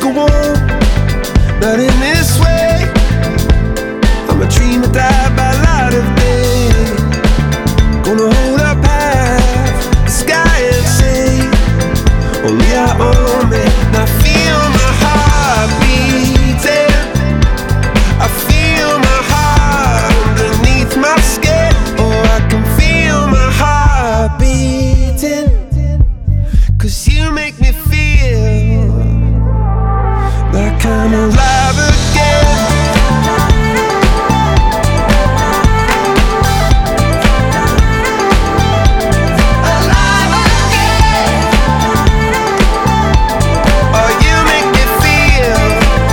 go on, not in this way. I'm a dreamer died by light of day. Gonna hold up half the sky and say, only I own me. Now feel my heart beating, I feel my heart underneath my skin. Oh, I can feel my heart beating, 'cause you make me feel like I'm alive again. Alive again. Oh, you make me feel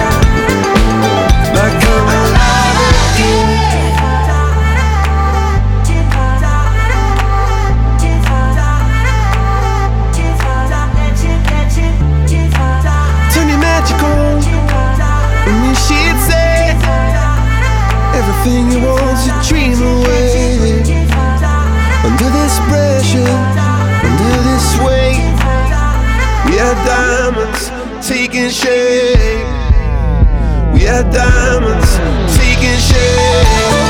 like I'm alive again. Turn your magic on, and you should say everything you want to dream away. Under this pressure, under this weight, we are diamonds taking shape. We are diamonds taking shape.